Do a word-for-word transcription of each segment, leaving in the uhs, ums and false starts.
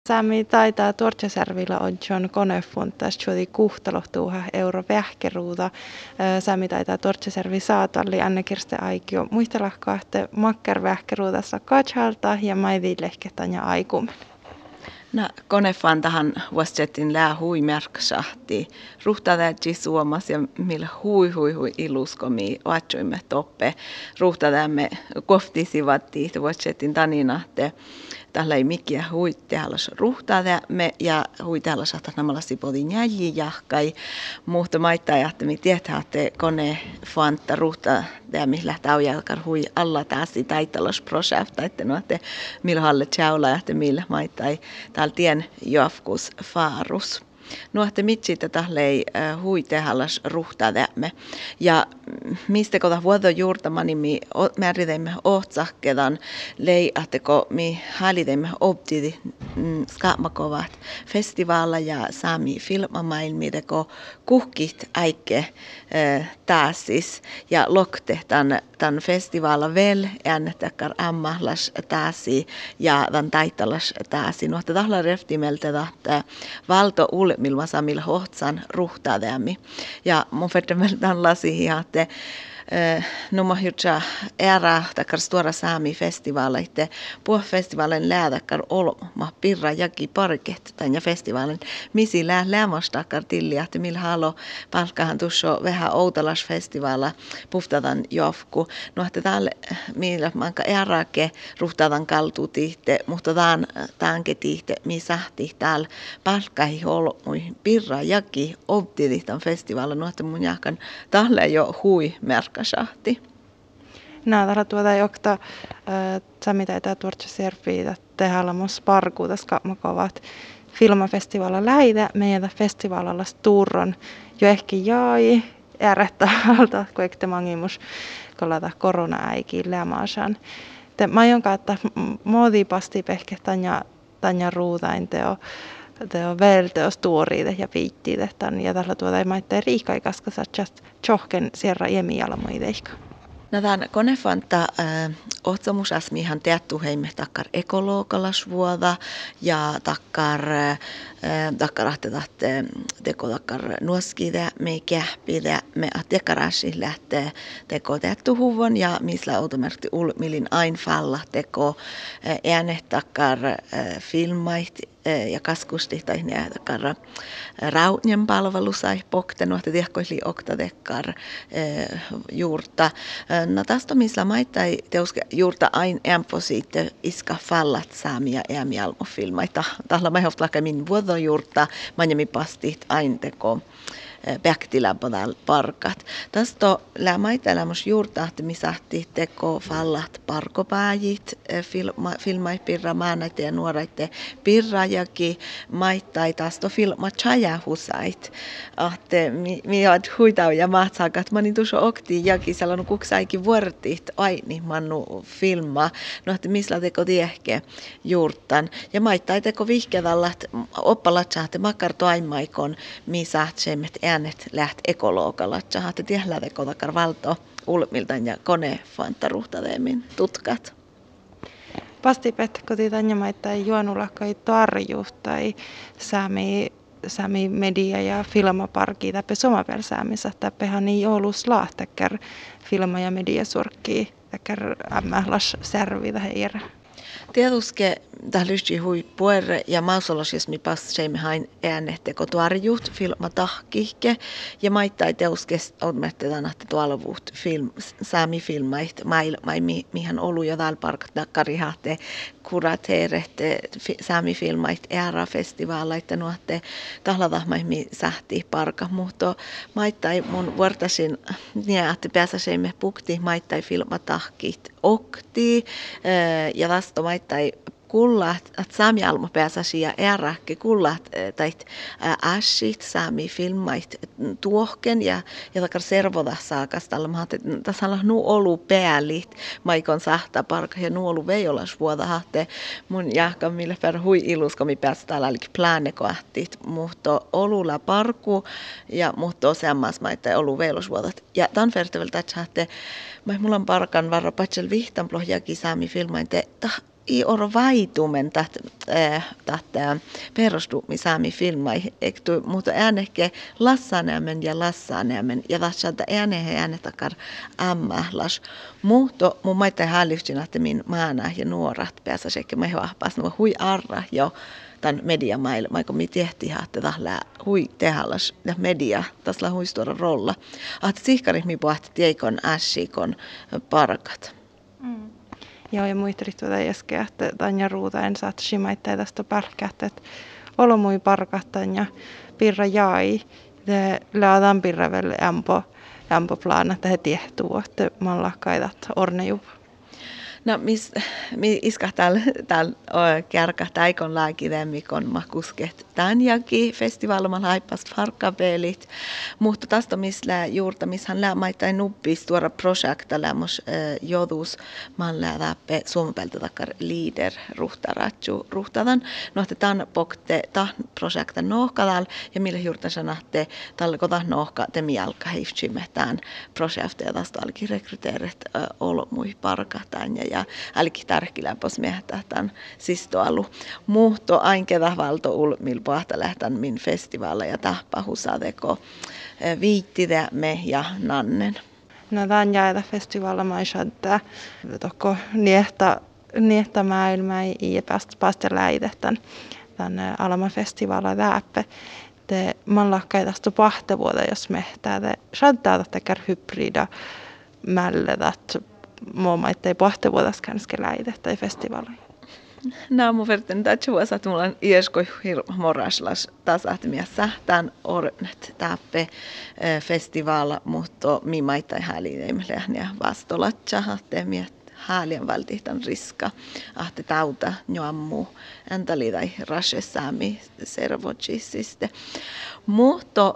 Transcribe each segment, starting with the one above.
Sami taitaa Tuortjasärvillä on John Konefuntas, juuri kuhtalohtuuha euro vähkeruuta. Sami taitaa Tuortjasärvi saatalli Anne-Kirste Aikio muistelahkoa, että makkar vähkeruudassa katshalta ja maidillehketän ja aikumen. No, konefantahan vuosittain lää hui merksahti. Ruhtadaji suomas ja millä hui hui hui iluskomi vaatsoimme toppe. Ruhtadamme koftisivat vuosittain tanina, että tällä ei mikä hui tehallas ruhtadamme ja hui tehallas ahtaa namalla sipodin jäji jahkai. Mutta maittaa ja että me tietää, että konefanta ruhtadamme lähtää jalkar hui alla taasi taitalas prosjekta, että no, että millä halle tjaula ja että millä maittai täällä tien jafkus faarus. No, että mitsi tätä lei hui tehallas ruhtadamme. Ja mistä kota vuodo juurtamani mi määriteimme ohtsahkedan lei, että kun mi halliteimme optidi skaamakovat festivaala ja saami filmamailmi, kun kuhkit äikke taasis ja lokte tämän, tämän festivaala vel äänettäkään ammahlas taasi ja tämän taitalas taasi. No, että tahla reftimeltä, että valto ul milloin samilla hohtsan ruhtadamme. Ja mun feddemeltä on lasi, että no mä hytsä ära takar stora saami festivaaleite puhfestivaalin läädäkar olma pirra jaki parket tän festivaalin misi lää lämmastakar tilli että millä halo palkkahan tuossa vähän outalas festivaala puhtadan jofku no että täällä millä manka äräke ruhtadan kaltu tihte mutta tän tämänke tihte mi sahti täällä palkkahi olmui pirra jaki optidi tän festivaalin no että mun jahkan tällä jo hui merkka sahti. Nää tällä tuota jokta Sami taitaa Tuortjasärviä tehdä mos parkuuta skapmakovat filmafestivaalla läitä meidän festivaalalla Sturron jo ehkä jäi äärettävältä kun ekte mangimus kolata korona-äikin lämaasan. Te majonka että modipasti pehke tanja tanja ruutain teo teo velteos tuoriide ja piittiide tän ja tällä tuota ei maittaa riikaikas just johken sierra jemialmoideika. No tämän konefanta äh, otsamusasmihan teattu heimme takkar ekologalasvuoda ja takkar äh, takkar ahtetat teko takkar nuoskide me kähpide me attekarasi lähtee teko teattu huvon ja misla automerkti ul millin ain falla teko äh, äänet takkar äh, filmait ja kaskusti tai ne takkar äh, raunien palvelu sai poktenu että tehkoili okta tekkar äh, juurta no tästä misla maittai teuske juurta ain emfosiitte iska fallat saamia äämialmofilmaita tahla mä hoftlaka min vuodo juurta manjami pastit ain teko päktiläpodal parkat. Tästä lämaita lämmus juurta, että misahti teko fallat parkopääjit, filma, filmait pirra maanaite ja nuoraite pirrajakin maittai tästä filma chajahusait. Että mi oot huitau ja mahtsakat. Mä niin tuossa okti jakin sellainen kuksaikin vuortit aini mannu filma. No että misla teko tiehke juurtan. Ja maittai teko vihkedallat oppalatsaahte makkar toimaikon misahtseimet äänet läht ekologalatsa, että tiedä teko takar valto ulmiltan ja kone fantaruhtadeemin tutkat. Pasti petko tanja maittai juonulakkai tarjuus tai sami sami media ja filmaparki täpä somapel saamissa täpähän ei ollut lahtäkär filma ja media surkki täkär ämmählas särvi heirä. Tietysti tählysti hui puere ja mausolosismi passeimme hain äänehteko tuarjuut filma tahkihke ja maittai teuskes odmettetaan että tuolavuut film saami filmait mail mai mi, mihän olu jo täällä parkat nakkarihahte kurateerehte saami filmait era festivaalaita nuotte tahlatahmai mi sähti parka mutta maittai mun vuortasin niin että pääsäseimme pukti maittai filma tahkit okti ja vasta maittai kullat, että saami almo pääsäsi ja äräkki kullat tai äsit saami filmait tuohken ja ja takar servoda saakas tällä maat tässä on nu olu päällit maikon sahta parka ja nu olu veiolas vuoda hahte mun jahka mille per hui iluskomi päästä täällä eli plaanekoahtit mutta olulla parku ja mutta semmas maita olu veiolas vuodat ja tämän ferteveltä että mulla on parkan varra patsel vihtan plohjaki saami filmainte i oro vaitumen tät tät perustumisaami filmai ektu mutta ääneke lassanämen ja lassanämen ja vatsanta äänehe äänetakar ammahlas muutto mun maita halliftina että min maana ja nuorat päässä sekä me vahpas no hui arra jo tämän mediamaailma, kun me tehtiin, että tällä hui tehallas ja media, tässä hui stora rolla. Että sihkarit mi pohti teikon ässikon parkat. Mm. Joo, ja muistrit tuota äsken, että Tanja Ruuta en saa shimaittaa tästä pärkät, että olo mui parkattan ja pirra jäi. Det läädän pirra väl ämpo, ämpo plan, että he tiehtuu, että man lakkaidat ornejup. No, mis, mi iskah täällä tääl, kärkä täikon lääkidemmikon makusket tänjäkin festivalman haipast farkabelit, mutta tästä missä juurta, missä hän läämaittain nuppis tuoda projekta lämmös äh, jodus man lää läppe suomapelta takkar liider ruhtaratju ruhtadan. No, että tämän pokte tämän projekta nohkadal ja millä juurta sanatte tällä kota nohka te mialka heiftsimme tämän projekta ja tästä alki rekryteerit äh, olo mui parkatan ja ja älki tärkilä pos mehtää tämän sistoalu. Muhto ainketä valto ul mil pohta lähtän min festivaalla ja tahpahusadeko viittide me ja nannen. No tämän jäädä festivaalla maisattaa toko niehtä niehtä maailmaa ja päästä päästä läidetän tämän Alama-festivaalla läppe. Te man lakkai tästä pahte vuoda jos mehtää te shaddaa tekär hybrida mälledät muomaita ei pohti vuodas kanske läide tai festivaali. No, mun verran tätä vuosi, että mulla on ieskoi moraslas tasahtumiassa tämän ornet täppe festivaala, mutta mi maita ei hälineimille ja vastolatsa, että miet häälien valtihtan riska, että tauta joammu entali tai rasesäämi servotsissiste. Mutta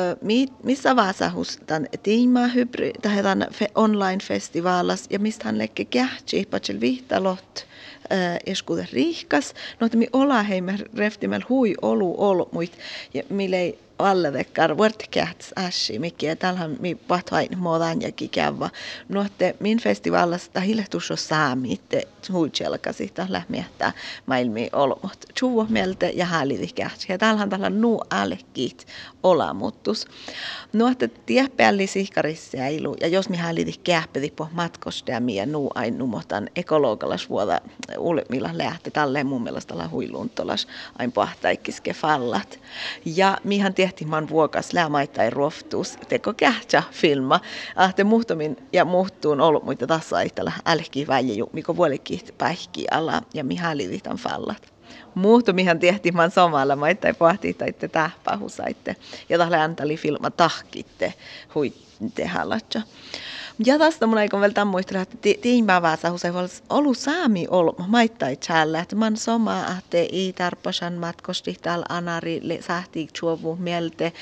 missä vaiheessa tämän tiimahybrid tai tämän online-festivaalas ja mistä hän lekke kähtsi, patsel vihtalot, eskuuden riikas, no että mi olla heimme reftimel hui olu olu muit ja mille alle vekkar vuortkähts ässi mikä tällähän mi patvain modan ja kikävä no että min festivaalasta hilehtus on saami te huitselkasi tällä miettää maailmi olmot chuvo melte ja hälidikähts ja tällähän tällä nu alekit olamuttus no että tiepälli sihkarissa ilu ja jos mi hälidi kähpedi po matkosta ja mi nu ain numotan ekologalas vuoda ulmilla lähte tälle mun mielestä tällä huiluntolas ain pahtaikiske fallat ja mihan tehtiin man vuokas läämaittain ruoftuus teko kähtsä filma ahte muhtomin ja muhtuun ollut muita tassa aihtella älki väijä mikä vuolikit päihki ala ja mihän livitan fallat. Muhtomihan tehtiin man samalla maittain pohtii taitte tähpähusaitte ja tällä antali filma tahkitte hui tehallatsa. Ja tästä mun aikon vielä muistella, että tiimävässä usein ollut saami ollut maittain täällä, että man soma ahte i tarpasan matkosti täällä anari sahti chuovu mielte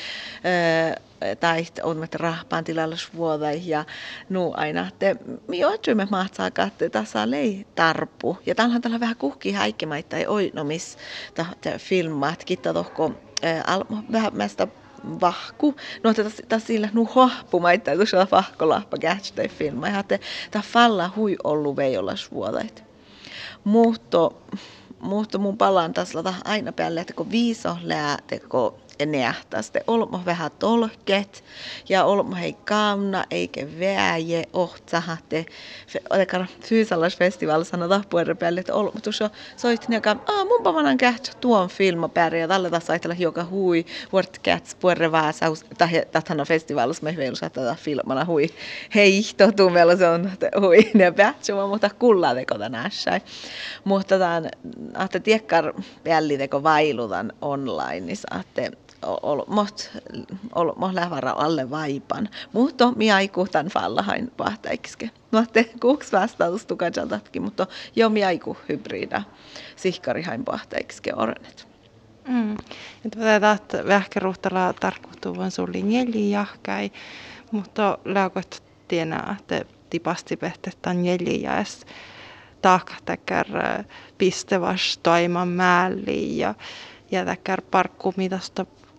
tai on met rahpaan tilalla vuodai ja nu aina että mi ojumme mahtsaa katte tässä lei tarpu ja tällähän tällä vähän kuhki häikemaita ei oinomis ta filmat kitta tohko vähän mästä vahku. No, että tässä sillä nu hohpumaita, että se on vahkolahpa kähtstä filma. Ja että tämä falla hui ollut veijolas vuodait. Muutto, muutto mun palaan tässä aina päälle, että kun viiso lää, teko nähtäisi. Sitten olemme vähän tolket ja olemme hei kauna eikä väje ohtsahate. Otekaan Fyysalasfestival sanotaan puolen päälle, että olemme tuossa soitin ja aa mun pavanan kähtsä tuon filmapääri ja tällä taas ajatella joka hui vuort käts puolen vääsäus. Tähän festivalissa me vielä saattaa filmana hui hei totu meillä se on hui ne päätsua, mutta kullaa teko tänässä. Mutta tämän, että tiekkar päälle teko vailutan online, niin saatte olmot olmot lähvara alle vaipan. Mutta mi aiku tän fallahain vahtaikiske. No te kuuks vastaus tukajaltatkin, mutta jo mi aiku hybrida sihkarihain vahtaikiske ornet. Mm. Tätä vähkäruhtala tarkoittuvan sulli neljä jahkai, mutta lääkot tienää, että tipasti pehtettään neljä ja tahkahtäkär pistevas toiman mälli ja ja täkär parkkumitasta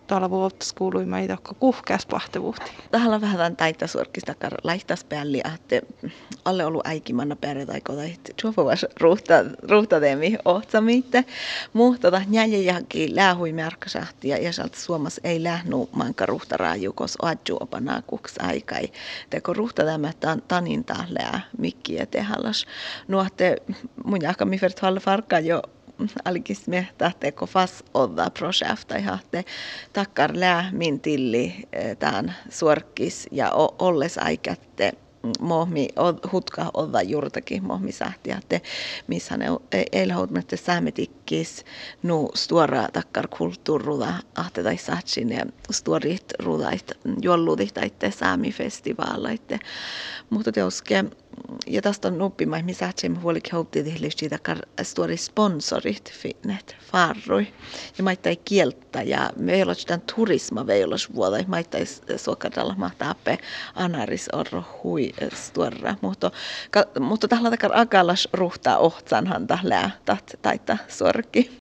tuolla vuotta kuuluimme ei tokko kuhkeas pahtavuhti. Tähän on vähän tämän taita suorkista kar laihtas päälli, että alle ollut äikimanna perjataiko tai juovas ruhta ruhta teemi ohtsamitte. Mutta tota jäjäjäkin lähui märkäsahti ja jäsalta Suomessa ei lähnu manka ruhta raajukos adjuopanaa kuks aikai. Teko ruhta tämä tanin tahlää mikkiä tehallas. Nuotte mun jaka mi fert hall farka jo alkis me tahteko fas odda projekta ja te takkar lää min tilli tämän suorkis ja olles aikatte mohmi hutka odda juurtakin mohmi sähtiä te missä ne eillä houtmette säämetikkis nu stora takkar kulttuurruda ahte tai satsin ja storit rudait jolludit taitte saamifestivaalaitte mutta teoske ja tästä on nuppima, missä sähtsemme huolikin houttiin siitä stori sponsorit finnet farrui. Ja maittai kieltä ja me ollaan sitä turisma veilos vuoda. Maittai suokadalla mahtappe anaris orro hui stuorra. Mutta mutta tällä takar akalas ruhtaa ohtsanhan tällä taita sorki.